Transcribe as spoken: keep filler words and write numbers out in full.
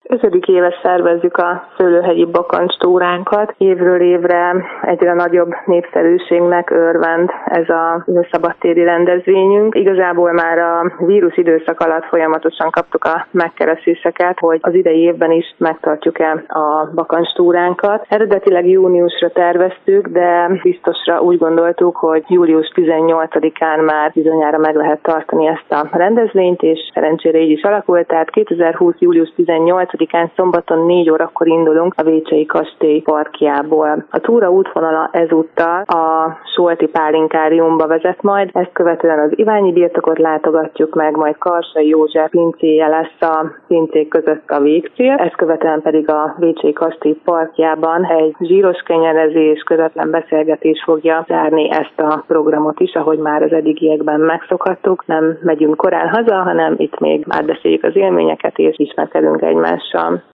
Ötödik éve szervezzük a Szőlőhegyi bakancstúránkat. Évről évre egyre nagyobb népszerűségnek örvend ez a szabadtéri rendezvényünk. Igazából már a vírus időszak alatt folyamatosan kaptuk a megkereséseket, hogy az idei évben is megtartjuk-e a bakancstúránkat. Eredetileg júniusra terveztük, de biztosra úgy gondoltuk, hogy július tizennyolcadikán már bizonyára meg lehet tartani ezt a rendezvényt, és szerencsére így is alakult, tehát kétezer-húsz. július tizennyolcadikán szombaton négy órakor indulunk a Vécsei kastély parkjából. A túra útvonala ezúttal a Solti Pálinkáriumba vezet majd, ezt követően az Iványi birtokot látogatjuk meg, majd Karsai József pincéje lesz a pincék között a végcél, ezt követően pedig a Vécsei kastély parkjában egy zsíros kenyerezés, közvetlen beszélgetés fogja zárni ezt a programot is, ahogy már az eddigiekben megszokhattuk. Nem megyünk korán haza, hanem itt még átbeszéljük az élményeket és ismerkedünk egymással.